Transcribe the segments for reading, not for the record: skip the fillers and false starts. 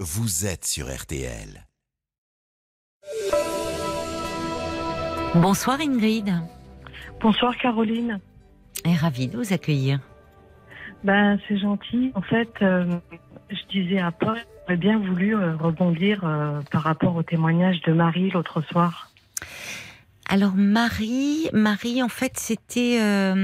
vous êtes sur RTL. Bonsoir Ingrid. Bonsoir Caroline. Et ravie de vous accueillir. C'est gentil. En fait, je disais à Paul, j'aurais bien voulu rebondir par rapport au témoignage de Marie l'autre soir. Alors Marie, en fait, c'était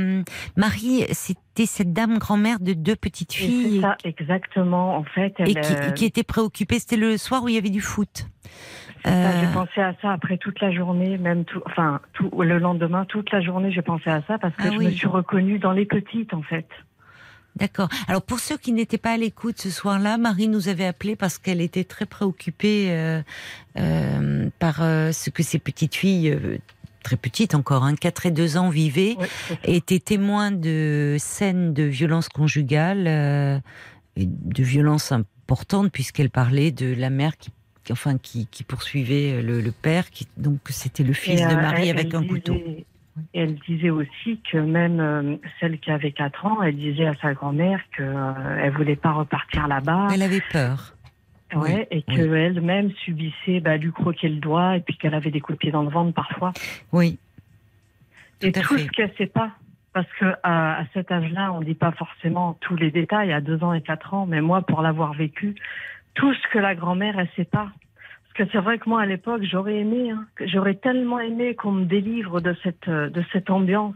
cette dame grand-mère de 2 petites filles. C'est ça, exactement. En fait, qui était préoccupée. C'était le soir où il y avait du foot. J'ai pensé à ça après toute la journée, le lendemain, toute la journée, j'ai pensé à ça parce que me suis reconnue dans les petites, en fait. D'accord. Alors pour ceux qui n'étaient pas à l'écoute ce soir-là, Marie nous avait appelé parce qu'elle était très préoccupée par ce que ces petites filles, très petites encore, 4 et 2 ans, vivaient, et étaient témoins de scènes de violence conjugale, et de violence importante puisqu'elle parlait de la mère qui poursuivait le père, donc c'était le fils de Marie avec un couteau. Et elle disait aussi que même celle qui avait 4 ans, elle disait à sa grand-mère qu'elle voulait pas repartir là-bas. Elle avait peur. Et qu'elle-même subissait lui croquer le doigt et puis qu'elle avait des coups de pied dans le ventre parfois. Oui. Et tout ce qu'elle sait pas. Parce qu'à cet âge-là, on dit pas forcément tous les détails, à 2 ans et 4 ans, mais moi, pour l'avoir vécu, tout ce que la grand-mère, elle sait pas. Parce que c'est vrai que moi, à l'époque, j'aurais tellement aimé qu'on me délivre de cette ambiance.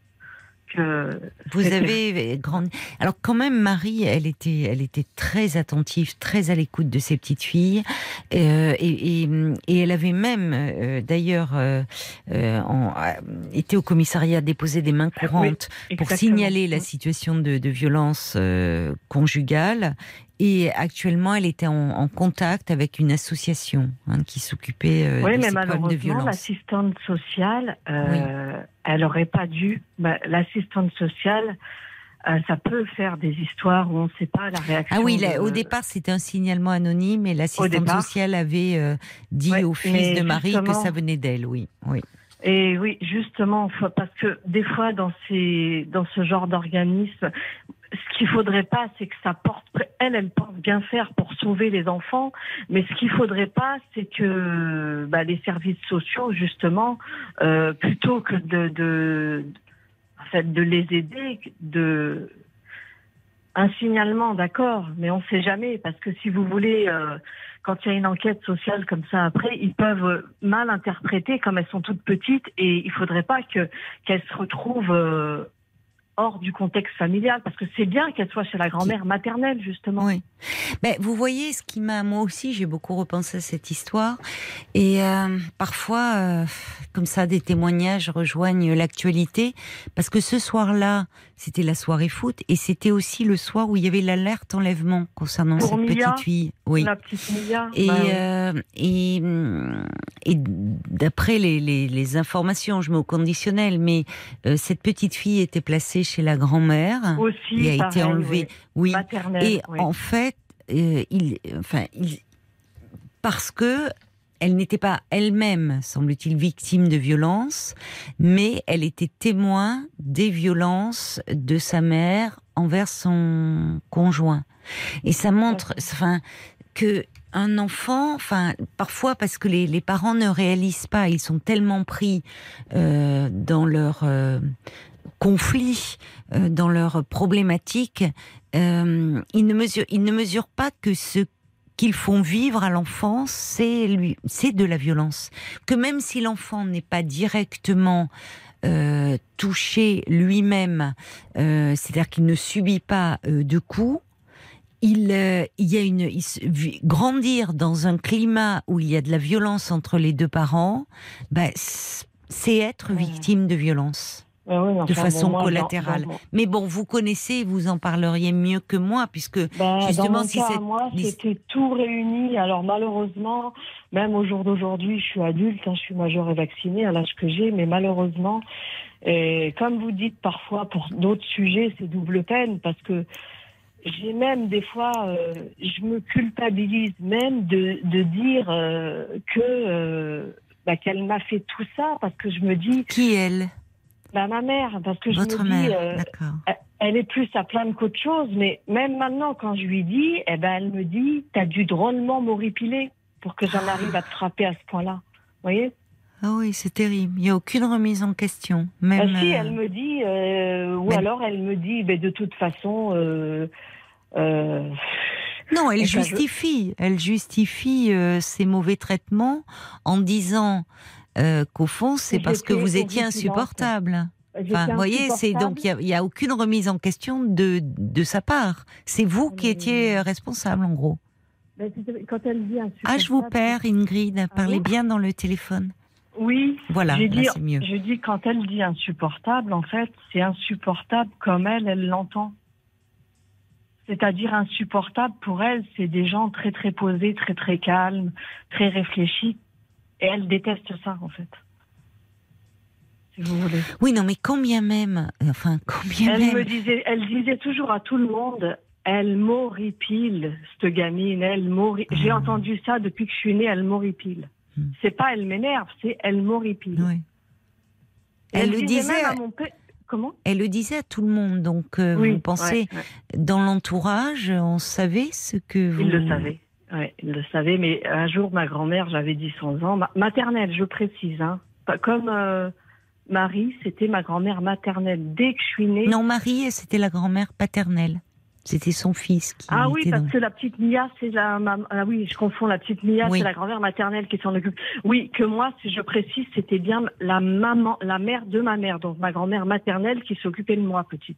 Vous avez grandi. Alors quand même, Marie, elle était très attentive, très à l'écoute de ses petites filles, et elle avait même, d'ailleurs, été au commissariat déposer des mains courantes pour signaler la situation de violence conjugale. Et actuellement, elle était en contact avec une association qui s'occupait de ces problèmes de violence. L'assistante sociale, elle n'aurait pas dû. L'assistante sociale, ça peut faire des histoires où on ne sait pas la réaction. Ah oui, au départ, c'était un signalement anonyme et l'assistante sociale avait dit au fils de Marie que ça venait d'elle, oui. Et oui, justement, parce que des fois, dans ce genre d'organisme, ce qu'il faudrait pas, c'est que ça porte. Elle pense bien faire pour sauver les enfants, mais ce qu'il faudrait pas, c'est que les services sociaux, justement, plutôt que de les aider, un signalement, d'accord, mais on ne sait jamais, parce que si vous voulez, quand il y a une enquête sociale comme ça après, ils peuvent mal interpréter comme elles sont toutes petites, et il ne faudrait pas qu'elles se retrouvent hors du contexte familial, parce que c'est bien qu'elle soit chez la grand-mère maternelle, justement. Oui. Mais vous voyez, moi aussi, j'ai beaucoup repensé à cette histoire, et parfois, comme ça, des témoignages rejoignent l'actualité, parce que ce soir-là, c'était la soirée foot, et c'était aussi le soir où il y avait l'alerte enlèvement concernant cette petite fille. Oui. La petite Mia. Et d'après les informations, je mets au conditionnel, mais cette petite fille était placée chez la grand-mère, aussi, et a été enlevée. Oui. Maternelle, et en fait, parce que elle n'était pas elle-même, semble-t-il, victime de violences, mais elle était témoin des violences de sa mère envers son conjoint. Et ça montre, que un enfant, parfois parce que les parents ne réalisent pas, ils sont tellement pris dans leur conflit, dans leurs problématiques, ils ne mesurent pas que ce qu'ils font vivre à l'enfant, c'est de la violence. Que même si l'enfant n'est pas directement touché lui-même, c'est-à-dire qu'il ne subit pas de coups, grandir dans un climat où il y a de la violence entre les 2 parents, c'est être victime de violence. De façon collatérale. Mais bon, vous connaissez, vous en parleriez mieux que moi, puisque justement, moi, c'était tout réuni. Alors malheureusement, même au jour d'aujourd'hui, je suis adulte, je suis majeure et vaccinée à l'âge que j'ai, mais malheureusement, comme vous dites parfois pour d'autres sujets, c'est double peine, parce que j'ai même des fois, je me culpabilise même de dire qu'elle m'a fait tout ça, parce que je me dis... Qui elle ? Bah, ma mère, parce que Votre je me dis, mère, d'accord. elle est plus à plaindre qu'autre chose, mais même maintenant, quand je lui dis, eh ben, elle me dit, t'as dû drôlement m'horripiler pour que j'en arrive à te frapper à ce point-là. Vous voyez? Ah oui, c'est terrible. Il n'y a aucune remise en question. Même, Si, elle me dit, ou mais- alors elle me dit, ben, de toute façon, Non, elle ben, justifie. Elle justifie ces mauvais traitements en disant qu'au fond, c'est parce que vous étiez insupportable. Enfin, vous voyez, c'est donc il y a aucune remise en question de sa part. C'est vous qui étiez responsable, en gros. Ben, quand elle dit insupportable. Ah, je vous perds, Ingrid. Parlez bien dans le téléphone. Oui. Voilà, là, c'est mieux. Je dis quand elle dit insupportable, en fait, c'est insupportable comme elle l'entend. C'est-à-dire insupportable pour elle, c'est des gens très très posés, très très calmes, très réfléchis, et elle déteste ça, en fait. Si vous voulez. Oui, non, mais combien même, Elle disait toujours à tout le monde, elle m'horripile, cette gamine, j'ai entendu ça depuis que je suis née, elle m'horripile. C'est pas elle m'énerve, c'est elle m'horripile. Oui. Elle le disait même à mon père. Comment ? Elle le disait à tout le monde, donc vous pensez, dans l'entourage, on savait ce que vous... Il le savait, il le savait, mais un jour, ma grand-mère, j'avais 10-11 ans, maternelle, je précise, hein, pas comme Marie, c'était ma grand-mère maternelle, dès que je suis née... Non, Marie, c'était la grand-mère paternelle. C'était son fils qui Ah oui, était parce que la petite Mia, c'est ah oui, je confonds, la petite Mia, c'est la grand-mère maternelle qui s'en occupe. Oui, que moi, si je précise, c'était bien la mère de ma mère, donc ma grand-mère maternelle qui s'occupait de moi, petite.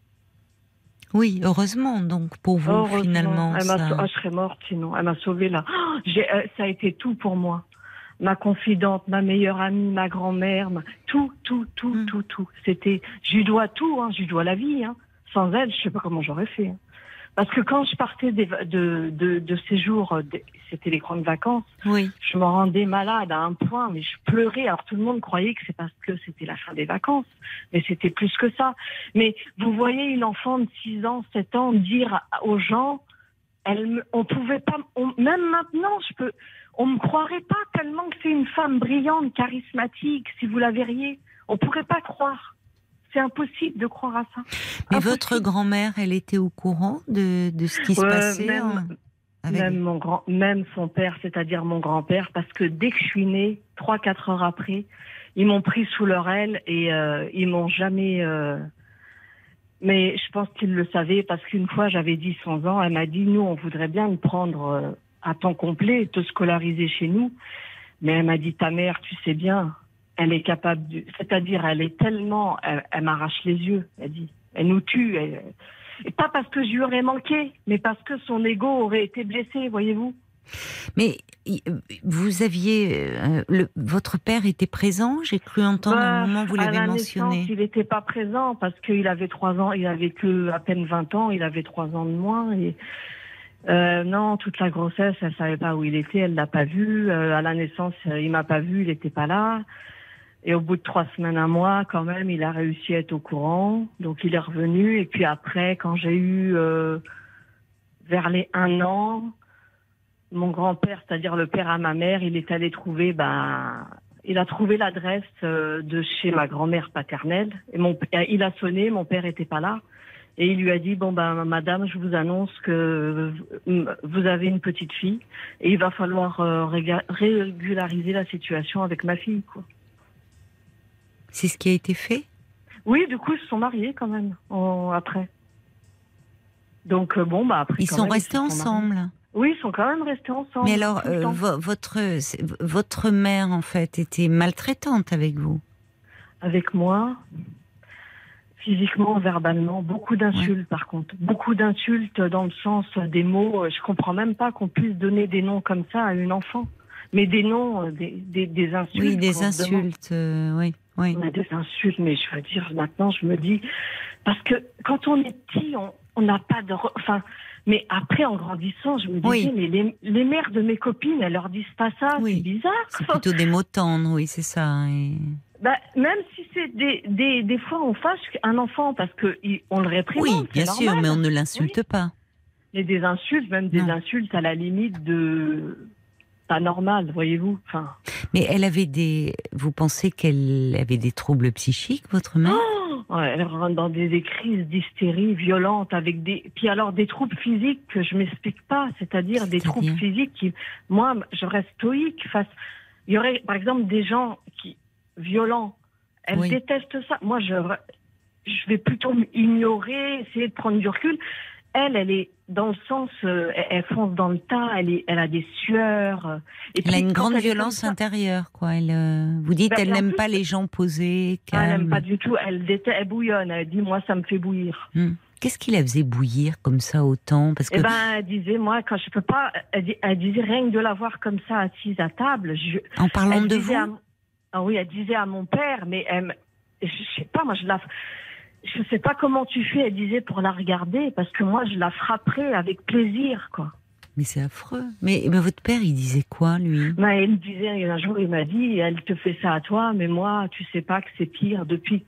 Oui, heureusement, donc, pour vous, finalement. Je serais morte, sinon. Elle m'a sauvée, là. Ça a été tout pour moi. Ma confidente, ma meilleure amie, ma grand-mère, tout. C'était, je lui dois tout, hein, je lui dois la vie, hein. Sans elle, je sais pas comment j'aurais fait. Hein. Parce que quand je partais de séjours, c'était les grandes vacances, je me rendais malade à un point, mais je pleurais. Alors tout le monde croyait que c'est parce que c'était la fin des vacances, mais c'était plus que ça. Mais vous voyez une enfant de 6 ans, 7 ans dire aux gens, on pouvait pas, même maintenant, on me croirait pas tellement que c'est une femme brillante, charismatique, si vous la verriez. On pourrait pas croire. C'est impossible de croire à ça. Mais votre grand-mère, elle était au courant de ce qui se passait même son père, c'est-à-dire mon grand-père, parce que dès que je suis née, 3-4 heures après, ils m'ont pris sous leur aile et ils m'ont jamais... Mais je pense qu'ils le savaient parce qu'une fois, j'avais 10-11 ans, elle m'a dit, nous, on voudrait bien me prendre à temps complet, te scolariser chez nous. Mais elle m'a dit, ta mère, tu sais bien... Elle est capable c'est-à-dire, elle est tellement, elle m'arrache les yeux, elle dit. Elle nous tue. Et pas parce que je lui aurais manqué, mais parce que son ego aurait été blessé, voyez-vous. Mais vous aviez, votre père était présent? J'ai cru entendre à un moment, vous l'avez mentionné. Naissance, il n'était pas présent parce qu'il avait 3 ans, il avait que à peine 20 ans, il avait 3 ans de moins. Et non, toute la grossesse, elle savait pas où il était, elle l'a pas vu. À la naissance, il m'a pas vu, il était pas là. Et au bout de 3 semaines, un mois, quand même, il a réussi à être au courant. Donc, il est revenu. Et puis après, quand j'ai eu vers les 1 an, mon grand-père, c'est-à-dire le père à ma mère, il est allé trouver, il a trouvé l'adresse de chez ma grand-mère paternelle. Et il a sonné, mon père était pas là. Et il lui a dit, madame, je vous annonce que vous avez une petite fille. Et il va falloir régulariser la situation avec ma fille, quoi. C'est ce qui a été fait? Oui, du coup, ils se sont mariés quand même, après. Donc, après... Ils sont restés ensemble? Oui, ils sont quand même restés ensemble. Mais alors, votre mère, en fait, était maltraitante avec vous? Avec moi, physiquement, verbalement, beaucoup d'insultes, par contre. Beaucoup d'insultes dans le sens des mots. Je comprends même pas qu'on puisse donner des noms comme ça à une enfant. Mais des noms, des insultes. Oui, des insultes, oui. On a des insultes, mais je veux dire, maintenant, je me dis... Parce que quand on est petit, on n'a pas de... mais après, en grandissant, je me disais, mais les mères de mes copines, elles leur disent pas ça, c'est bizarre. C'est plutôt des mots tendres, oui, c'est ça. Et... même si c'est des fois, on fâche un enfant parce qu'on le réprimande. Oui, bien sûr, mais on ne l'insulte pas. Et des insultes, même des insultes à la limite de... pas normal, voyez-vous. Enfin... Mais vous pensez qu'elle avait des troubles psychiques, votre mère? Elle rentre dans des crises d'hystérie violentes puis alors des troubles physiques que je m'explique pas, c'est-à-dire des troubles physiques qui, moi, je reste stoïque face. Il y aurait, par exemple, des gens violents. Elle déteste ça. Moi, je vais plutôt ignorer, essayer de prendre du recul. Elle est dans le sens, elle fonce dans le tas, elle a des sueurs. Et elle a une grande violence intérieure, quoi. Vous dites, elle n'aime pas les gens posés, calmes. Elle n'aime pas du tout, elle bouillonne, elle dit, moi, ça me fait bouillir. Qu'est-ce qui la faisait bouillir comme ça autant? Parce que... elle disait, moi, quand je peux pas, elle disait rien que de la voir comme ça, assise à table. En parlant de vous? Oui, elle disait à mon père, mais je sais pas, moi, je sais pas comment tu fais, elle disait, pour la regarder, parce que moi, je la frapperais avec plaisir, quoi. Mais c'est affreux. Mais votre père, il disait quoi, lui? Il me disait, un jour, il m'a dit, elle te fait ça à toi, mais moi, tu sais pas que c'est pire depuis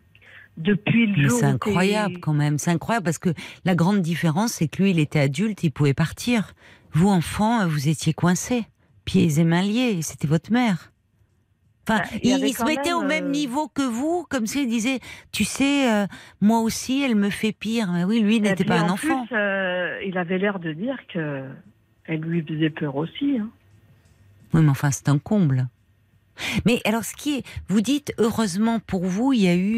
le jour. C'est incroyable, quand même. C'est incroyable, parce que la grande différence, c'est que lui, il était adulte, il pouvait partir. Vous, enfant, vous étiez coincés, pieds et mains liés, c'était votre mère. Enfin, il se mettait au même niveau que vous, comme s'il disait, tu sais, moi aussi, elle me fait pire. Mais oui, lui, il n'était pas un enfant. Plus, il avait l'air de dire que elle lui faisait peur aussi. Hein. Oui, mais enfin, c'est un comble. Mais alors, vous dites, heureusement pour vous, il y a eu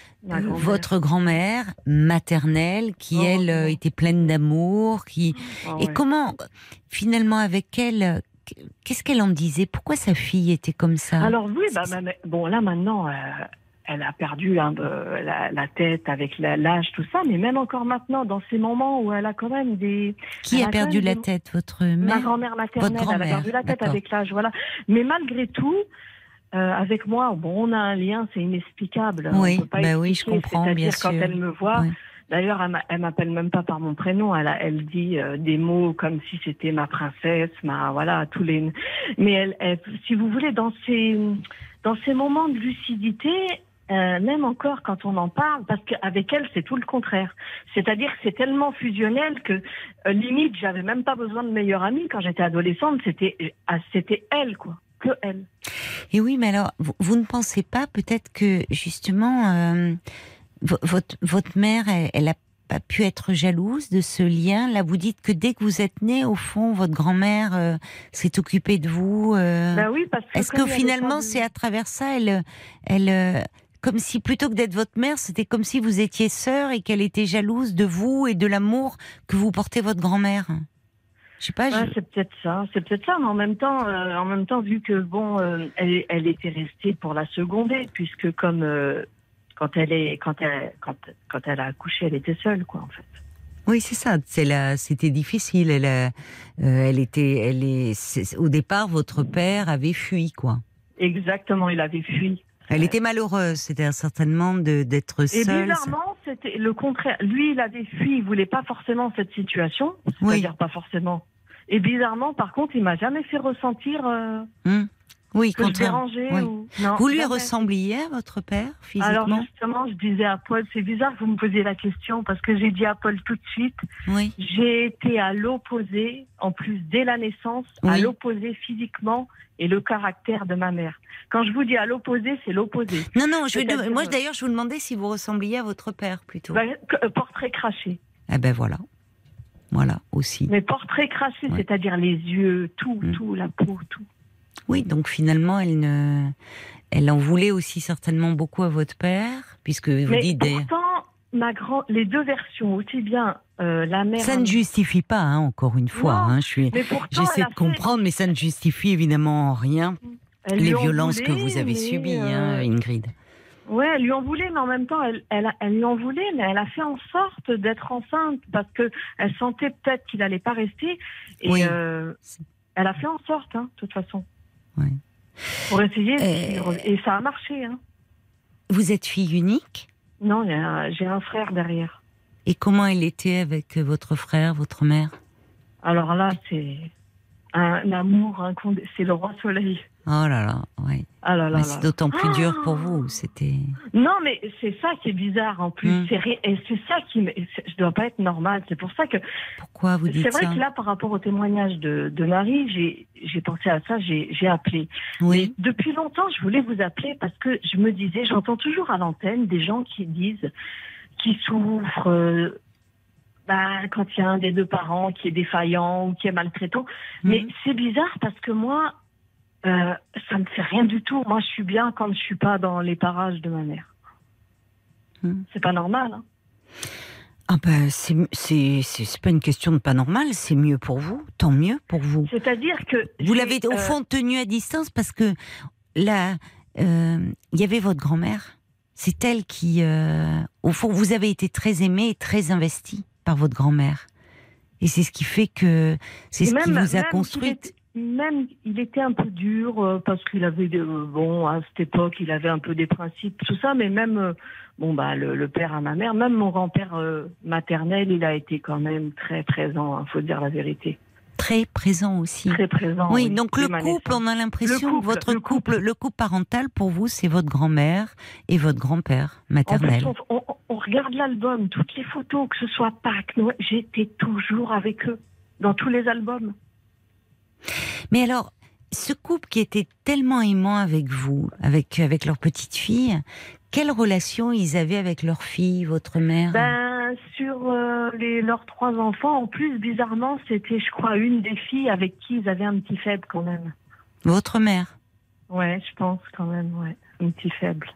votre grand-mère maternelle qui, était pleine d'amour, et comment, finalement, avec elle... Qu'est-ce qu'elle en disait? Pourquoi sa fille était comme ça? Alors oui, là maintenant, elle a perdu la tête avec l'âge, tout ça, mais même encore maintenant, dans ces moments où elle a quand même des... Qui a perdu la tête? Votre mère? Ma grand-mère maternelle, votre grand-mère, elle a perdu la tête avec l'âge, voilà. Mais malgré tout, avec moi, on a un lien, c'est inexplicable. Oui, oui, je comprends, bien sûr. Quand elle me voit... Oui. D'ailleurs, elle m'appelle même pas par mon prénom. Elle dit des mots comme si c'était ma princesse, tous les. Mais si vous voulez, dans ces moments de lucidité, même encore quand on en parle, parce qu'avec elle, c'est tout le contraire. C'est-à-dire que c'est tellement fusionnel que limite, j'avais même pas besoin de meilleure amie quand j'étais adolescente. C'était elle, quoi, que elle. Et oui, mais alors, vous ne pensez pas peut-être que justement. Votre mère, elle a pas pu être jalouse de ce lien. Là, vous dites que dès que vous êtes né, au fond, votre grand-mère s'est occupée de vous. Oui, parce que est-ce que finalement, c'est à travers ça, elle, comme si plutôt que d'être votre mère, c'était comme si vous étiez sœur et qu'elle était jalouse de vous et de l'amour que vous portez votre grand-mère. Je sais pas. C'est peut-être ça, mais en même temps, vu que elle était restée pour la seconder, puisque comme quand elle a accouché, elle était seule, quoi, en fait. Oui, c'est ça. C'était difficile. Au départ, votre père avait fui, quoi. Exactement, il avait fui. Elle était malheureuse, c'était certainement d'être seule. Et bizarrement, c'était le contraire. Lui, il avait fui, il voulait pas forcément cette situation, c'est-à-dire pas forcément. Et bizarrement, par contre, il m'a jamais fait ressentir. Oui, que je dérangeais. Oui. Non, vous lui ressembliez à votre père, physiquement? Alors justement, je disais à Paul, c'est bizarre que vous me posiez la question, parce que j'ai dit à Paul tout de suite, j'ai été à l'opposé, en plus dès la naissance, à l'opposé physiquement et le caractère de ma mère. Quand je vous dis à l'opposé, c'est l'opposé. Non, moi d'ailleurs, je vous demandais si vous ressembliez à votre père, plutôt. Portrait craché. Eh ben voilà. Voilà, aussi. Mais portrait craché, c'est-à-dire les yeux, tout, la peau, tout. Oui, donc finalement, elle en voulait aussi certainement beaucoup à votre père, puisque vous dites... Pourtant, les deux versions, aussi bien la mère... Ça ne justifie pas, encore une fois. Non, j'essaie de comprendre, mais ça ne justifie évidemment en rien les violences que vous avez subies, Ingrid. Oui, elle lui en voulait, mais en même temps, elle lui en voulait, mais elle a fait en sorte d'être enceinte, parce qu'elle sentait peut-être qu'il n'allait pas rester, et elle a fait en sorte, de toute façon. Oui. Pour essayer, et ça a marché. Vous êtes fille unique? Non, j'ai un frère derrière. Et comment elle était avec votre frère, votre mère? Alors là, c'est un amour, c'est le roi soleil. Oh là là, ouais. Ah là là, C'est d'autant plus dur pour vous. C'était. Non, mais c'est ça qui est bizarre en plus. Et c'est ça je dois pas être normale. C'est pour ça que. Pourquoi vous dites ça? C'est vrai que là, par rapport au témoignage de Marie, j'ai pensé à ça. J'ai appelé. Oui. Mais depuis longtemps, je voulais vous appeler parce que je me disais, j'entends toujours à l'antenne des gens qui disent, qui souffrent. Quand il y a un des deux parents qui est défaillant ou qui est maltraitant. Mais c'est bizarre parce que moi, ça me fait rien du tout. Moi, je suis bien quand je suis pas dans les parages de ma mère. C'est pas normal. Hein. Ah ben, c'est pas une question de pas normal, c'est mieux pour vous, tant mieux pour vous. C'est-à-dire que... Vous l'avez au fond tenu à distance parce que là, il y avait votre grand-mère. C'est elle qui, au fond, vous avez été très aimé et très investi par votre grand-mère. Et c'est ce qui fait que c'est ce qui vous a construite. Il était un peu dur parce qu'il avait, à cette époque, il avait un peu des principes, tout ça, mais même, le père à ma mère, même mon grand-père maternel, il a été quand même très présent, hein, faut dire la vérité. Très présent aussi. Très présent. Oui, donc le couple, on a l'impression que votre couple, le couple parental, pour vous, c'est votre grand-mère et votre grand-père maternel. En fait, on regarde l'album, toutes les photos, que ce soit Pâques, Noël, j'étais toujours avec eux, dans tous les albums. Mais alors, ce couple qui était tellement aimant avec vous, avec leur petite fille, quelle relation ils avaient avec leur fille, votre mère? Sur leurs 3 enfants, en plus, bizarrement, c'était, je crois, une des filles avec qui ils avaient un petit faible quand même. Votre mère? Ouais, je pense quand même, ouais, un petit faible.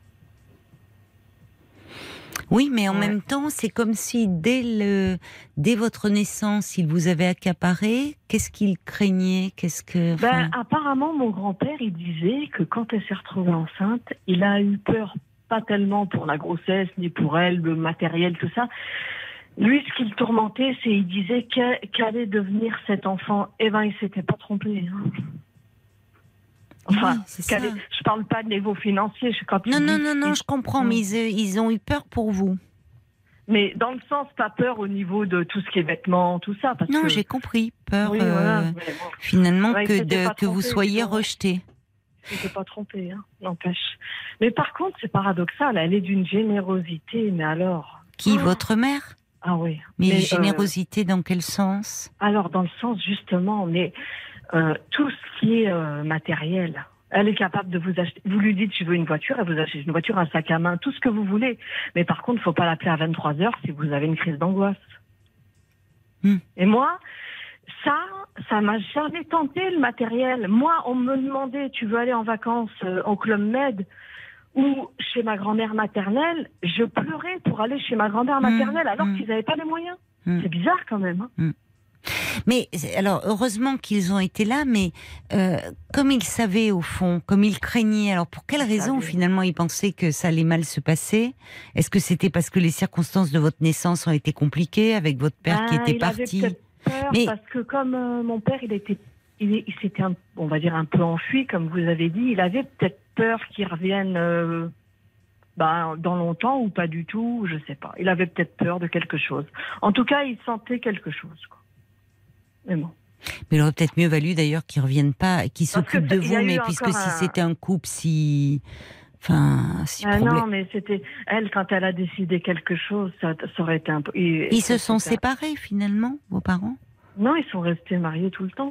Oui, mais en même temps, c'est comme si dès votre naissance, il vous avait accaparé. Qu'est-ce qu'il craignait? Apparemment, mon grand-père, il disait que quand elle s'est retrouvée enceinte, il a eu peur, pas tellement pour la grossesse, ni pour elle, le matériel, tout ça. Lui, ce qui le tourmentait, c'est il disait qu'allait devenir cet enfant. Eh ben, il s'était pas trompé. Hein. Enfin, oui, c'est ça. Je parle pas de niveau financier. Non, je comprends, mais ils ont eu peur pour vous. Mais dans le sens, pas peur au niveau de tout ce qui est vêtements, tout ça. J'ai compris. Peur, finalement, que vous soyez rejeté. Je ne s'est pas trompé, hein, n'empêche. Mais par contre, c'est paradoxal, elle est d'une générosité, mais alors... Qui, votre mère? Ah oui. Mais générosité dans quel sens? Alors, dans le sens, justement, mais tout ce qui est matériel, elle est capable de vous acheter... Vous lui dites, je veux une voiture, elle vous achète une voiture, un sac à main, tout ce que vous voulez. Mais par contre, il ne faut pas l'appeler à 23h si vous avez une crise d'angoisse. Et moi... Ça m'a jamais tenté le matériel. Moi, on me demandait, tu veux aller en vacances au Club Med ou chez ma grand-mère maternelle, je pleurais pour aller chez ma grand-mère maternelle alors qu'ils n'avaient pas les moyens. C'est bizarre quand même. Hein. Mais alors, heureusement qu'ils ont été là, mais comme ils savaient au fond, comme ils craignaient, alors pour quelle raison finalement ils pensaient que ça allait mal se passer? Est-ce que c'était parce que les circonstances de votre naissance ont été compliquées avec votre père qui était parti? Parce que comme mon père, il s'était, on va dire, un peu enfui, comme vous avez dit, il avait peut-être peur qu'il revienne dans longtemps ou pas du tout, je sais pas. Il avait peut-être peur de quelque chose. En tout cas, il sentait quelque chose. Quoi. Mais bon. Mais il aurait peut-être mieux valu d'ailleurs qu'il ne revienne pas, qu'il s'occupe de vous, mais puisque si c'était un couple si non, mais c'était elle, quand elle a décidé quelque chose, ça aurait été un peu... Ils se sont séparés finalement, vos parents? Non, ils sont restés mariés tout le temps.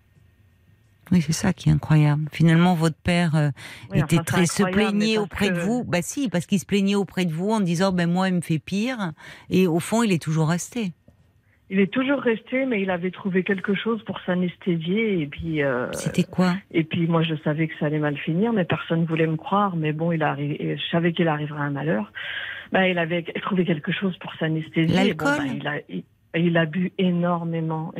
Oui, c'est ça qui est incroyable. Finalement, votre père se plaignait auprès de vous. Bah si, parce qu'il se plaignait auprès de vous en disant, moi, il me fait pire. Et au fond, il est toujours resté. Il est toujours resté, mais il avait trouvé quelque chose pour s'anesthésier. Et puis. C'était quoi? Et puis moi, je savais que ça allait mal finir, mais personne ne voulait me croire. Mais bon, je savais qu'il arriverait un malheur. Il avait trouvé quelque chose pour s'anesthésier. L'alcool? Il a bu énormément.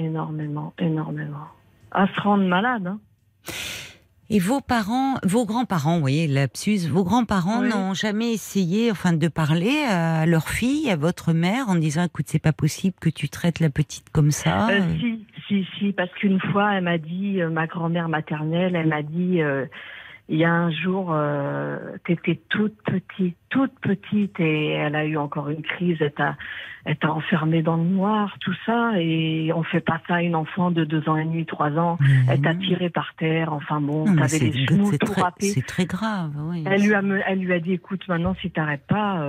À se rendre malade. Hein. Et vos grands-parents, vous voyez, lapsus, vos grands-parents n'ont jamais essayé, de parler à leur fille, à votre mère, en disant, écoute, c'est pas possible que tu traites la petite comme ça. Si, parce qu'une fois, elle m'a dit, ma grand-mère maternelle, elle m'a dit, il y a un jour, t'étais toute petite, et elle a eu encore une crise, elle t'a enfermée dans le noir, tout ça, et on fait pas ça à une enfant de 2 ans et demi, 3 ans. Elle t'a tiré par terre, enfin bon, Non, mais t'avais les cheveux tout râpés. c'est très grave, oui. Elle lui a dit, écoute, maintenant, si t'arrêtes pas,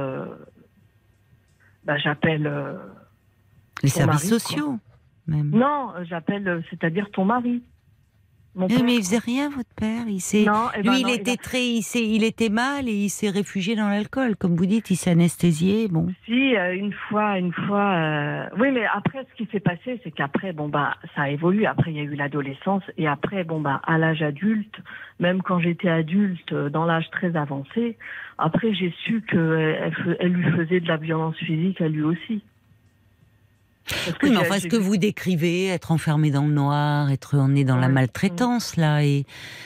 j'appelle les ton services mari, sociaux, même. Non, j'appelle, c'est-à-dire ton mari. Mon Mais père. il faisait rien, votre père. Il était mal et il s'est réfugié dans l'alcool, comme vous dites. Il s'est anesthésié. Bon. Si une fois. Oui, mais après, ce qui s'est passé, c'est qu'après, ça a évolué. Après, il y a eu l'adolescence, et après, à l'âge adulte, même quand j'étais adulte, dans l'âge très avancé, après, j'ai su qu'elle lui faisait de la violence physique à lui aussi. Oui, mais enfin, ce que vous décrivez, être enfermé dans le noir, on est dans la maltraitance, là, et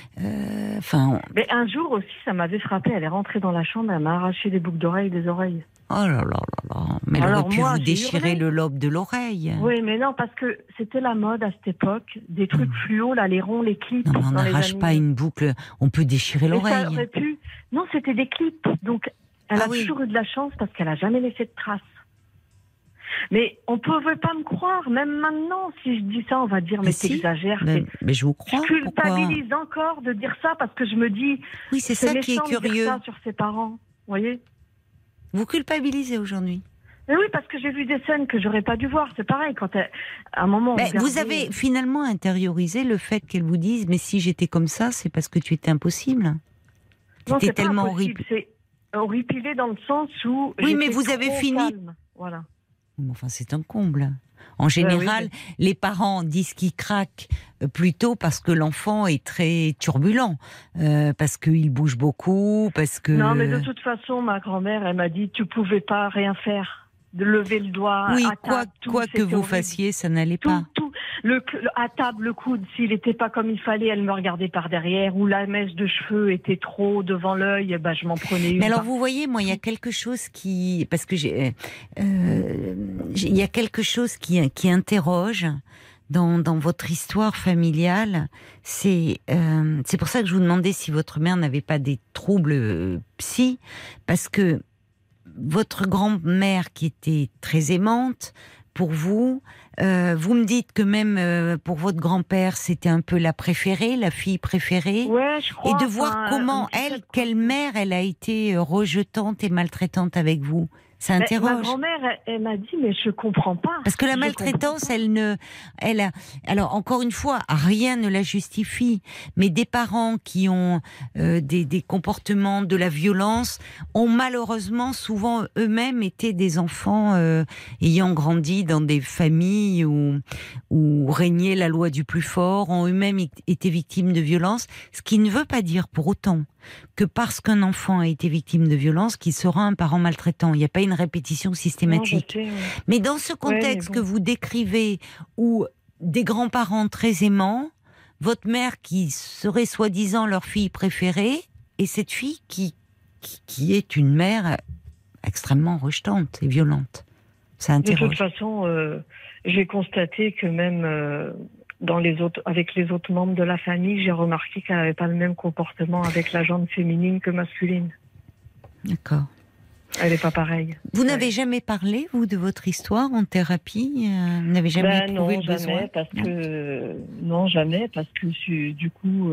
Mais un jour aussi, ça m'avait frappé. Elle est rentrée dans la chambre, elle m'a arraché les boucles d'oreilles des oreilles. Oh là là là là. Mais elle aurait pu vous déchirer le lobe de l'oreille. Oui, mais non, parce que c'était la mode à cette époque, des trucs fluo, là, les ronds, les clips. Non, mais on n'arrache pas une boucle, on peut déchirer l'oreille. Ça aurait pu. Non, c'était des clips. Donc, elle a toujours eu de la chance parce qu'elle n'a jamais laissé de traces. Mais on ne pouvait pas me croire, même maintenant, si je dis ça, on va dire, mais t'exagères. Mais je vous crois. Je culpabilise encore de dire ça parce que je me dis, oui, c'est ça qui est curieux. De dire ça sur ses parents, vous voyez. Vous culpabilisez aujourd'hui. Mais oui, parce que j'ai vu des scènes que j'aurais pas dû voir. C'est pareil, quand à un moment. Vous avez finalement intériorisé le fait qu'elle vous dise, mais si j'étais comme ça, c'est parce que tu étais impossible. C'était tellement horrible. C'est horripilé dans le sens où. Oui, mais vous avez fini. Calme. Voilà. Enfin, c'est un comble. En général, les parents disent qu'ils craquent plutôt parce que l'enfant est très turbulent, parce qu'il bouge beaucoup, parce que... Non, mais de toute façon, ma grand-mère, elle m'a dit, tu pouvais pas rien faire, de lever le doigt. Oui, à table, quoi que vous fassiez, ça n'allait pas. À table, le coude, s'il n'était pas comme il fallait, elle me regardait par derrière, ou la mèche de cheveux était trop devant l'œil, je m'en prenais une. Mais alors, vous voyez, moi, il y a quelque chose qui... Parce que il y a quelque chose qui interroge dans votre histoire familiale. C'est pour ça que je vous demandais si votre mère n'avait pas des troubles psy, parce que votre grand-mère, qui était très aimante, pour vous, vous me dites que même pour votre grand-père, c'était un peu la préférée, la fille préférée. Ouais, je crois. Et de voir comment quelle mère elle a été rejetante et maltraitante avec vous. Ça interroge. Ma grand-mère, elle m'a dit, mais je comprends pas. Parce que la maltraitance, alors encore une fois, rien ne la justifie. Mais des parents qui ont des comportements de la violence ont malheureusement souvent eux-mêmes été des enfants ayant grandi dans des familles où régnait la loi du plus fort, ont eux-mêmes été victimes de violence. Ce qui ne veut pas dire pour autant que parce qu'un enfant a été victime de violence, qu'il sera un parent maltraitant. Il n'y a pas une répétition systématique. Non, mais dans ce contexte que vous décrivez, où des grands-parents très aimants, votre mère qui serait soi-disant leur fille préférée, et cette fille qui est une mère extrêmement rejetante et violente. Ça interroge. De toute façon, j'ai constaté que même... avec les autres membres de la famille, j'ai remarqué qu'elle n'avait pas le même comportement avec la jante féminine que masculine. D'accord. Elle n'est pas pareille. Vous n'avez jamais parlé, vous, de votre histoire en thérapie? Vous n'avez jamais éprouvé le besoin? Non, jamais, parce que du coup...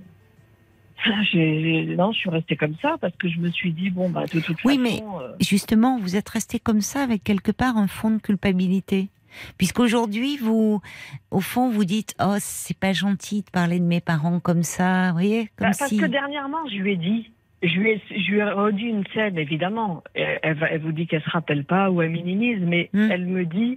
je suis restée comme ça, parce que je me suis dit, de toute façon... Oui, mais justement, vous êtes restée comme ça, avec quelque part un fond de culpabilité. Puisqu'aujourd'hui, vous, au fond, vous dites, oh, c'est pas gentil de parler de mes parents comme ça, vous voyez, parce que dernièrement, je lui ai dit, je lui ai redit une scène, évidemment. Elle vous dit qu'elle se rappelle pas ou elle minimise, mais elle me dit,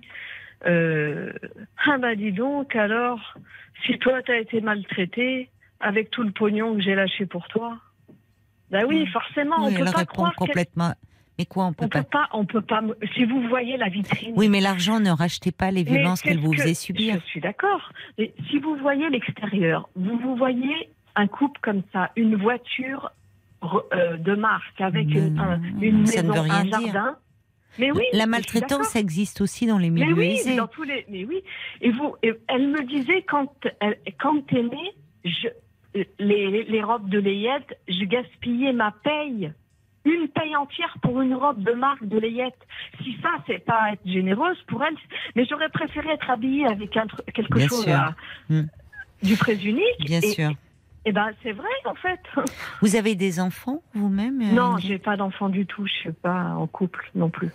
dis donc, alors, si toi t'as été maltraitée avec tout le pognon que j'ai lâché pour toi, oui, forcément, oui, on peut pas croire complètement. Mais quoi, on peut pas. Si vous voyez la vitrine. Oui, mais l'argent ne rachetait pas les violences qu'elle vous faisait subir. Je suis d'accord. Mais si vous voyez l'extérieur, vous voyez un couple comme ça, une voiture de marque avec une maison, un jardin. Mais oui, la maltraitance existe aussi dans les milieux aisés. Mais oui. Et elle me disait, quand t'es née, les robes de layette, je gaspillais ma paye. Une paye entière pour une robe de marque de layette. Si ça, c'est pas être généreuse pour elle, mais j'aurais préféré être habillée avec quelque Bien chose sûr. du très unique. Bien sûr. Et ben, c'est vrai, en fait. Vous avez des enfants, vous-même Non, Ingrid j'ai pas d'enfant du tout. Je suis pas en couple non plus.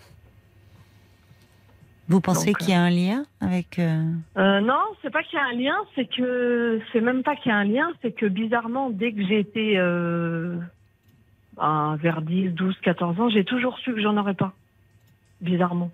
Vous pensez qu'il y a un lien avec... Non, c'est pas qu'il y a un lien, c'est même pas qu'il y a un lien, c'est que bizarrement, dès que j'ai été vers 10, 12, 14 ans, j'ai toujours su que j'en aurais pas. Bizarrement.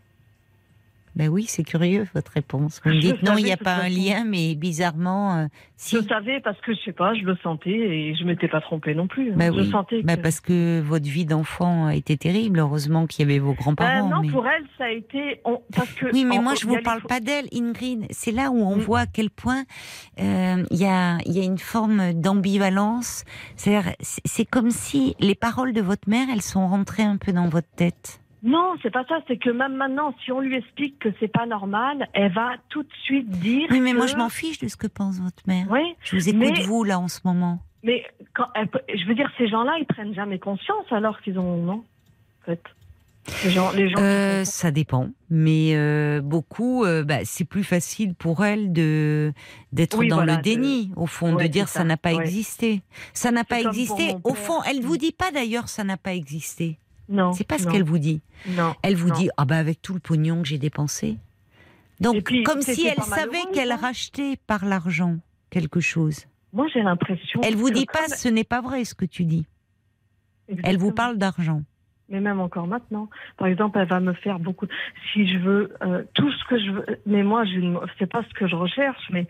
Ben oui, c'est curieux votre réponse. Vous me dites non, il n'y a pas un lien, mais bizarrement, si. Je savais parce que je sais pas, je le sentais et je m'étais pas trompée non plus. Ben je oui. sentais que... Ben parce que votre vie d'enfant a été terrible. Heureusement qu'il y avait vos grands-parents. non, mais... pour elle, ça a été. Parce que oui, mais moi je vous parle pas d'elle, Ingrid. C'est là où on voit à quel point il y a une forme d'ambivalence. C'est comme si les paroles de votre mère, elles sont rentrées un peu dans votre tête. Non, c'est pas ça. C'est que même maintenant, si on lui explique que c'est pas normal, elle va tout de suite dire. Oui, mais moi je m'en fiche de ce que pense votre mère. Oui. Je vous écoute vous là en ce moment. Mais je veux dire, ces gens-là, ils prennent jamais conscience alors qu'ils ont non. En fait, les gens. Ça dépend, mais beaucoup, c'est plus facile pour elle d'être dans le déni, au fond, de dire ça n'a pas existé. Ça n'a pas existé. Au fond, elle vous dit pas d'ailleurs ça n'a pas existé. Non. C'est pas ce qu'elle vous dit. Non. Elle vous dit avec tout le pognon que j'ai dépensé. Donc puis, comme si elle savait qu'elle rachetait par l'argent quelque chose. Moi j'ai l'impression. Elle vous dit pas ce n'est pas vrai ce que tu dis. Exactement. Elle vous parle d'argent. Mais même encore maintenant, par exemple, elle va me faire beaucoup. Si je veux tout ce que je veux, mais moi, c'est pas ce que je recherche, mais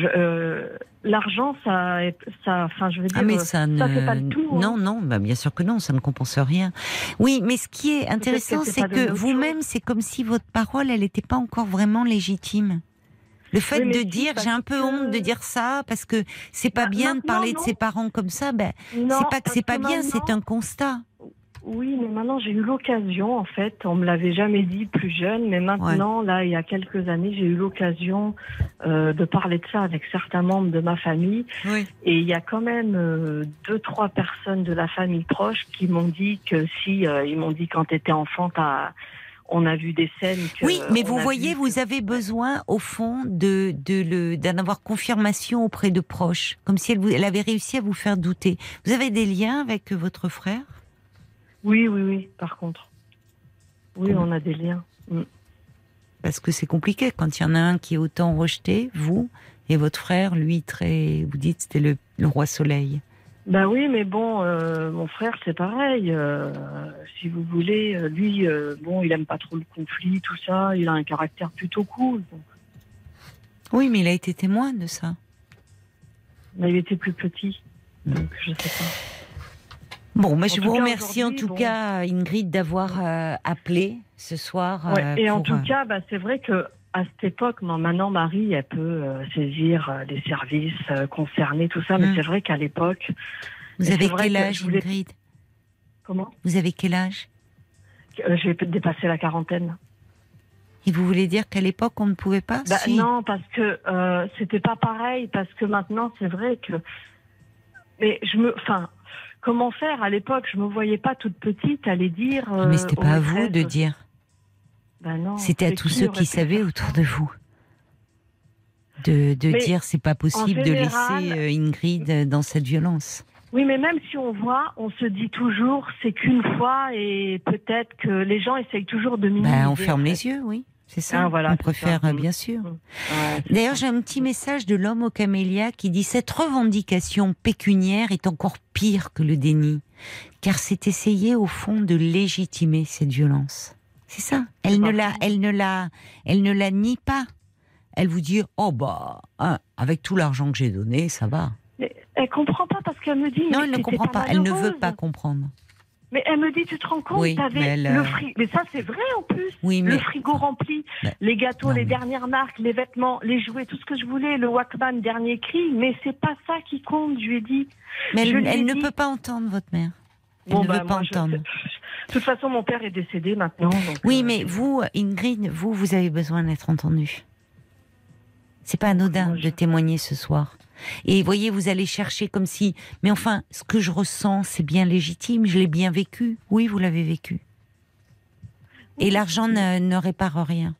l'argent, enfin, je veux dire, mais ça fait pas le tout. Non, non, bien sûr que non, ça ne compense rien. Oui, mais ce qui est intéressant, c'est que vous-même, c'est comme si votre parole, elle n'était pas encore vraiment légitime. Le fait de dire, j'ai un peu honte de dire ça, parce que c'est pas bien de parler de ses parents comme ça, c'est pas que c'est pas bien, c'est un constat. Oui, mais maintenant j'ai eu l'occasion, en fait, on me l'avait jamais dit plus jeune, mais maintenant, là, il y a quelques années, j'ai eu l'occasion de parler de ça avec certains membres de ma famille. Oui. Et il y a quand même 2-3 personnes de la famille proche qui m'ont dit que ils m'ont dit quand tu étais enfant, on a vu des scènes. Oui, mais vous voyez, vous avez besoin, au fond, d'en avoir confirmation auprès de proches, comme si elle avait réussi à vous faire douter. Vous avez des liens avec votre frère ? Oui, par contre. Oui, on a des liens. Parce que c'est compliqué quand il y en a un qui est autant rejeté, vous, et votre frère, lui, vous dites, c'était le roi soleil. Ben oui, mais bon, mon frère, c'est pareil. Si vous voulez, lui, il aime pas trop le conflit, tout ça. Il a un caractère plutôt cool. Donc. Oui, mais il a été témoin de ça. Mais il était plus petit, donc je sais pas. Bon, mais je vous remercie en tout cas, Ingrid, d'avoir appelé ce soir. Et en tout cas, c'est vrai que à cette époque, maintenant, Marie, elle peut saisir les services concernés, tout ça, mais c'est vrai qu'à l'époque... Vous avez quel âge, Ingrid ? Comment ? Vous avez quel âge ? J'ai dépassé la quarantaine. Et vous voulez dire qu'à l'époque, on ne pouvait pas ? Non, parce que c'était pas pareil, parce que maintenant, c'est vrai que... Mais comment faire ? À l'époque, je me voyais pas toute petite aller dire... mais c'était pas à vous de dire. Non, c'était à tous ceux qui savaient autour de vous. De dire, c'est pas possible de laisser Ingrid dans cette violence. Oui, mais même si on voit, on se dit toujours, c'est qu'une fois, et peut-être que les gens essayent toujours de minimiser. On ferme les yeux, oui. C'est ça, on préfère, bien sûr. D'ailleurs, j'ai un petit message de l'homme au camélia qui dit « Cette revendication pécuniaire est encore pire que le déni, car c'est essayer au fond de légitimer cette violence. » C'est ça. Elle ne la nie pas. Elle vous dit avec tout l'argent que j'ai donné, ça va. Mais elle comprend pas parce qu'elle me dit... Non, elle ne comprend pas. Elle ne veut pas comprendre. Mais elle me dit, tu te rends compte, t'avais le frigo. Mais ça, c'est vrai en plus. Oui, le frigo rempli, les gâteaux, les dernières marques, les vêtements, les jouets, tout ce que je voulais, le Walkman, dernier cri. Mais c'est pas ça qui compte, je lui ai dit. Mais elle ne peut pas entendre, votre mère. Elle ne veut pas entendre. De toute façon, mon père est décédé maintenant. Donc, oui, mais vous, Ingrid, vous avez besoin d'être entendue. C'est pas anodin de témoigner ce soir. Et voyez, vous allez chercher comme si... Mais enfin, ce que je ressens, c'est bien légitime, je l'ai bien vécu. Oui, vous l'avez vécu. Et l'argent ne répare rien.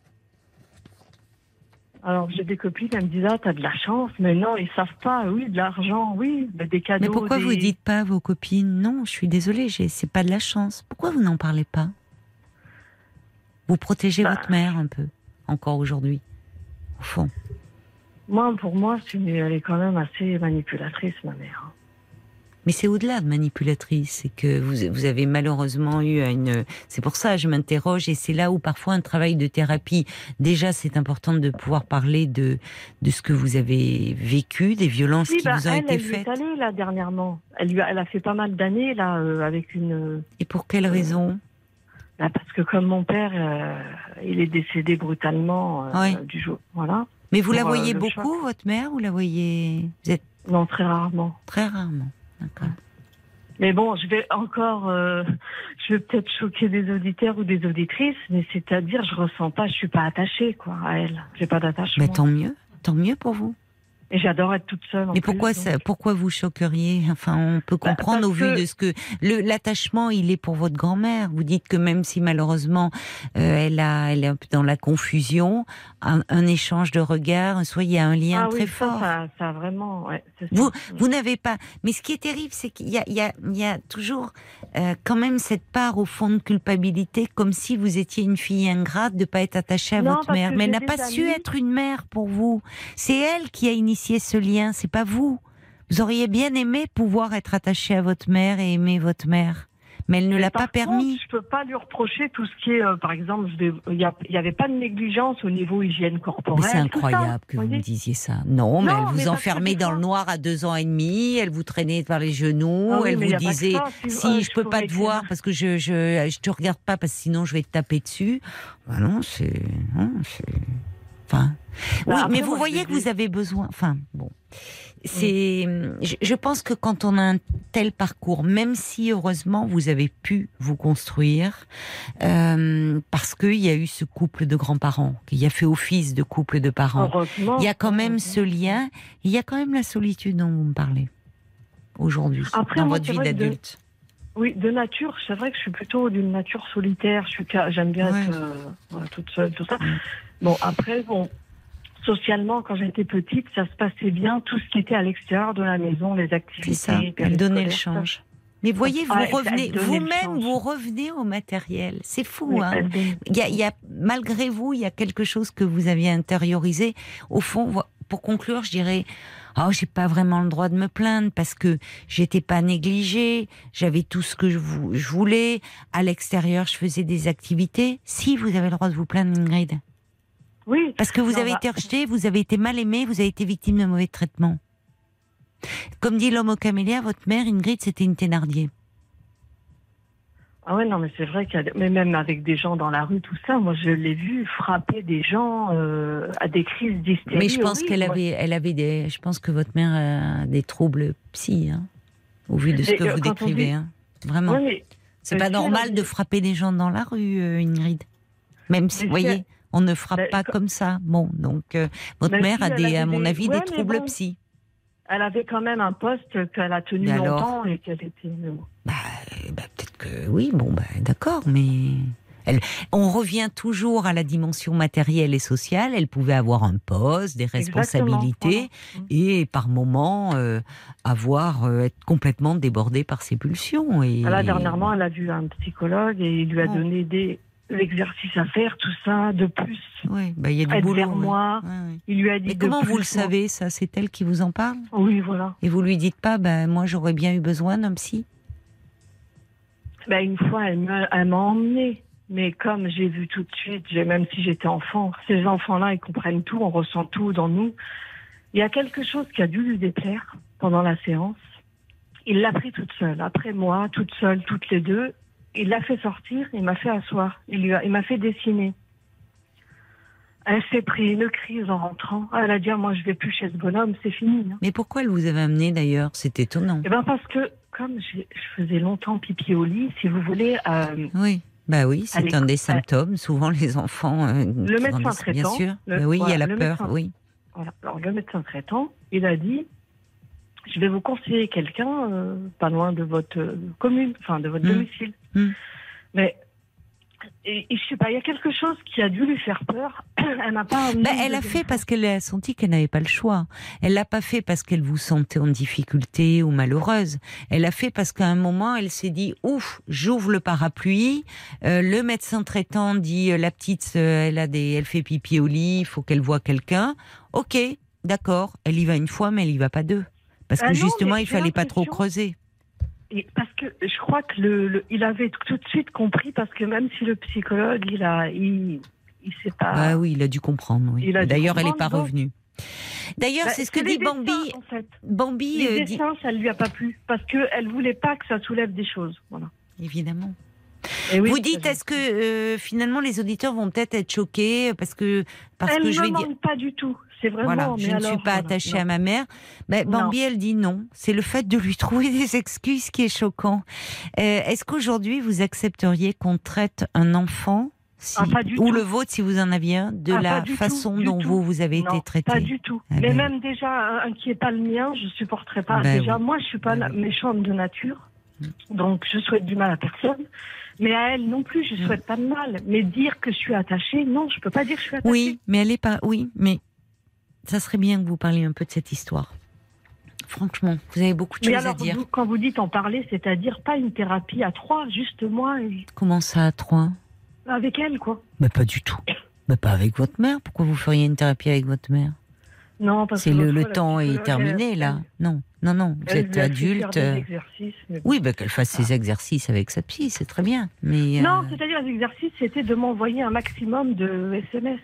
Alors, j'ai des copines, elles me disent, ah, t'as de la chance, mais non, ils savent pas, oui, de l'argent, oui, mais des cadeaux. Mais pourquoi vous dites pas à vos copines, non, je suis désolée, c'est pas de la chance. Pourquoi vous n'en parlez pas? Vous protégez votre mère un peu, encore aujourd'hui, au fond. Pour moi, elle est quand même assez manipulatrice, ma mère. Mais c'est au-delà de manipulatrice, c'est que vous avez malheureusement eu c'est pour ça que je m'interroge, et c'est là où parfois un travail de thérapie, déjà c'est important de pouvoir parler de ce que vous avez vécu, des violences qui vous ont été faites. Elle est allée là dernièrement, elle a fait pas mal d'années là avec une... Et pour quelle raison? Parce que comme mon père, il est décédé brutalement du jour, voilà. Mais vous la voyez beaucoup, votre mère? Vous la voyez... Non, très rarement. Très rarement. D'accord. Mais bon, je vais peut-être choquer des auditeurs ou des auditrices, mais c'est-à-dire, je ressens pas, je suis pas attachée, quoi, à elle. J'ai pas d'attachement. Mais tant mieux pour vous. Et j'adore être toute seule. Mais pourquoi vous choqueriez? Enfin, on peut comprendre au vu de ce que l'attachement, il est pour votre grand-mère. Vous dites que même si malheureusement elle est un peu dans la confusion, un échange de regards, soit il y a un lien très fort. Ça vraiment. Ouais, vous n'avez pas. Mais ce qui est terrible, c'est qu'il y a toujours quand même cette part au fond de culpabilité, comme si vous étiez une fille ingrate de pas être attachée à votre mère. Mais elle n'a pas su être une mère pour vous. C'est elle qui a initié ce lien, c'est pas vous. Vous auriez bien aimé pouvoir être attaché à votre mère et aimer votre mère, mais elle ne l'a pas permis. Je peux pas lui reprocher tout ce qui est, par exemple, il y avait pas de négligence au niveau hygiène corporelle. Mais c'est incroyable que vous me disiez ça. Non, mais elle vous enfermait dans le noir à 2 ans et demi, elle vous traînait par les genoux, elle vous disait si je peux pas te voir parce que je te regarde pas parce que sinon je vais te taper dessus. Bah non, Enfin, oui, mais vous voyez que vous avez besoin. Enfin, bon, je pense que quand on a un tel parcours, même si heureusement vous avez pu vous construire, parce qu'il y a eu ce couple de grands-parents, qui a fait office de couple de parents, il y a quand même ce lien, il y a quand même la solitude dont vous me parlez aujourd'hui dans votre vie d'adulte. Oui, de nature, c'est vrai que je suis plutôt d'une nature solitaire. J'aime bien être toute seule, tout ça. Bon, après, socialement, quand j'étais petite, ça se passait bien. Tout ce qui était à l'extérieur de la maison, les activités. C'est ça, elle donnait le change. Mais voyez, vous revenez, vous-même, vous revenez au matériel. C'est fou, hein. Il y a, malgré vous, il y a quelque chose que vous aviez intériorisé. Au fond, pour conclure, je dirais, j'ai pas vraiment le droit de me plaindre parce que j'étais pas négligée, j'avais tout ce que je voulais. À l'extérieur, je faisais des activités. Si, vous avez le droit de vous plaindre, Ingrid. Oui. Parce que vous avez été rejetée, vous avez été mal aimée, vous avez été victime de mauvais traitements. Comme dit l'homme au camélia, votre mère, Ingrid, c'était une Thénardier. Ah ouais, non, mais c'est vrai mais même avec des gens dans la rue, tout ça, moi je l'ai vu frapper des gens à des crises d'hystérie. Mais je pense je pense que votre mère a des troubles psy, hein, au vu de ce que vous décrivez, hein. Vraiment. Oui, c'est pas normal de frapper des gens dans la rue, Ingrid. Même si, vous voyez, on ne frappe pas comme ça. Bon, donc votre mère a à mon avis, des troubles psy. Elle avait quand même un poste qu'elle a tenu longtemps et qu'elle était... peut-être que oui, d'accord, mais... On revient toujours à la dimension matérielle et sociale. Elle pouvait avoir un poste, des responsabilités, et par moments être complètement débordée par ses pulsions. Dernièrement, elle a vu un psychologue et il lui a donné l'exercice à faire, tout ça, de plus. Oui, il y a du boulot. Vers moi. Ouais. Il lui a dit. Mais comment vous le savez, ça? C'est elle qui vous en parle? Oui, voilà. Et vous lui dites pas, moi j'aurais bien eu besoin d'un psy? Une fois, elle m'a emmenée. Mais comme j'ai vu tout de suite, même si j'étais enfant, ces enfants-là, ils comprennent tout, on ressent tout dans nous. Il y a quelque chose qui a dû lui déplaire pendant la séance. Il l'a pris toute seule. Après moi, toute seule, toutes les deux. Il l'a fait sortir, il m'a fait asseoir. Il m'a fait dessiner. Elle s'est pris une crise en rentrant. Elle a dit, moi je vais plus chez ce bonhomme, c'est fini. Hein. Mais pourquoi elle vous avait amené d'ailleurs? C'est étonnant. Parce que, comme je faisais longtemps pipi au lit, si vous voulez... oui. C'est un des symptômes. Souvent, les enfants. Le médecin traitant. Bien sûr. Il y a la peur, oui. Voilà. Alors, le médecin traitant, il a dit je vais vous conseiller quelqu'un pas loin de votre commune, enfin de votre domicile. Mais je sais pas, il y a quelque chose qui a dû lui faire peur. Elle n'a pas. Elle a fait parce qu'elle a senti qu'elle n'avait pas le choix. Elle l'a pas fait parce qu'elle vous sentait en difficulté ou malheureuse. Elle l'a fait parce qu'à un moment, elle s'est dit ouf, j'ouvre le parapluie. Le médecin traitant dit la petite, elle fait pipi au lit, il faut qu'elle voie quelqu'un. Ok, d'accord. Elle y va une fois, mais elle y va pas deux. Parce que justement, il fallait pas trop creuser. Et parce que je crois que il avait tout de suite compris, parce que même si le psychologue, il sait pas. Ah oui, il a dû comprendre. Oui. D'ailleurs, elle n'est pas revenue. D'ailleurs, c'est ce que dit Bambi. En fait. Bambi les dessins, ça ne lui a pas plu, parce qu'elle ne voulait pas que ça soulève des choses. Voilà. Évidemment. Et oui, vous dites, est-ce que finalement les auditeurs vont peut-être être choqués parce que je vais dire pas du tout. C'est vraiment. Voilà, je ne suis pas attachée à ma mère. Bambi, elle dit non. C'est le fait de lui trouver des excuses qui est choquant. Est-ce qu'aujourd'hui vous accepteriez qu'on traite un enfant ou le vôtre, si vous en aviez un, de la façon dont vous avez été traité? Pas du tout. Mais même déjà un qui n'est pas le mien, je supporterais pas. Déjà, moi, je suis pas méchante de nature, donc je souhaite du mal à personne. Mais à elle non plus, je souhaite pas de mal. Mais dire que je suis attachée, non, je peux pas dire que je suis attachée. Oui, mais elle est pas. Oui, mais ça serait bien que vous parliez un peu de cette histoire. Franchement, vous avez beaucoup de choses à dire. Quand vous dites en parler, c'est-à-dire pas une thérapie à 3, juste moi. Comment ça à 3? Avec elle, quoi. Mais pas du tout. Mais pas avec votre mère. Pourquoi vous feriez une thérapie avec votre mère? Non, parce que le temps est terminé, là. Non, vous êtes adulte. Oui, qu'elle fasse ses exercices avec sa psy, c'est très bien. Mais non, c'est-à-dire les exercices, c'était de m'envoyer un maximum de SMS.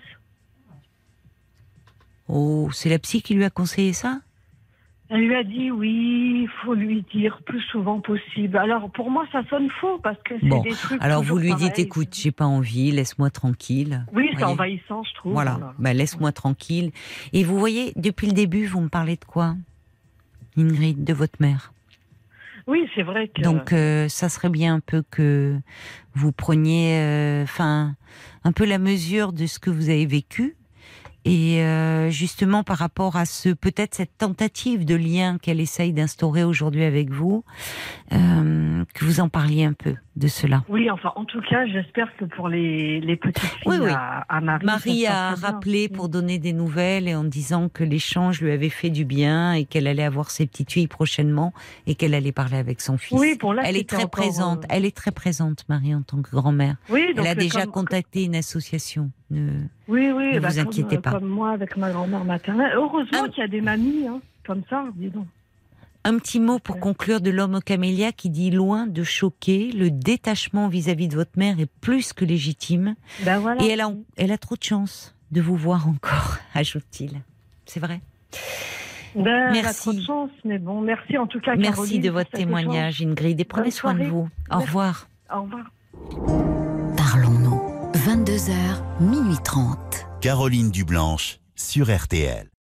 Oh, c'est la psy qui lui a conseillé ça? Elle lui a dit oui, il faut lui dire plus souvent possible. Alors pour moi, ça sonne faux parce que c'est des trucs. Alors vous lui dites, écoute, j'ai pas envie, laisse-moi tranquille. Oui, c'est envahissant, je trouve. Voilà, laisse-moi tranquille. Et vous voyez, depuis le début, vous me parlez de quoi, Ingrid? De votre mère. Oui, c'est vrai que. Donc ça serait bien un peu que vous preniez, un peu la mesure de ce que vous avez vécu. Et justement par rapport à peut-être cette tentative de lien qu'elle essaye d'instaurer aujourd'hui avec vous, que vous en parliez un peu de cela. Oui, enfin en tout cas j'espère que pour les petites filles à Marie. Marie a rappelé pour donner des nouvelles et en disant que l'échange lui avait fait du bien et qu'elle allait avoir ses petites filles prochainement et qu'elle allait parler avec son fils. Oui, pour là, elle est très présente. Elle est très présente, Marie, en tant que grand-mère. Oui, elle a déjà contacté une association. Ne vous inquiétez pas. Comme moi avec ma grand-mère maternelle. Heureusement qu'il y a des mamies comme ça, dis donc. Un petit mot pour conclure de l'homme au camélia qui dit loin de choquer, le détachement vis-à-vis de votre mère est plus que légitime. Voilà. Et elle a trop de chance de vous voir encore, ajoute-t-il. C'est vrai. Merci. Elle a trop de chance, mais bon, merci en tout cas. Merci Caroline, de votre témoignage, Ingrid, et prenez soin de vous. Au revoir. Au revoir. Parlons-nous. 22h, minuit 30. Caroline Dublanche sur RTL.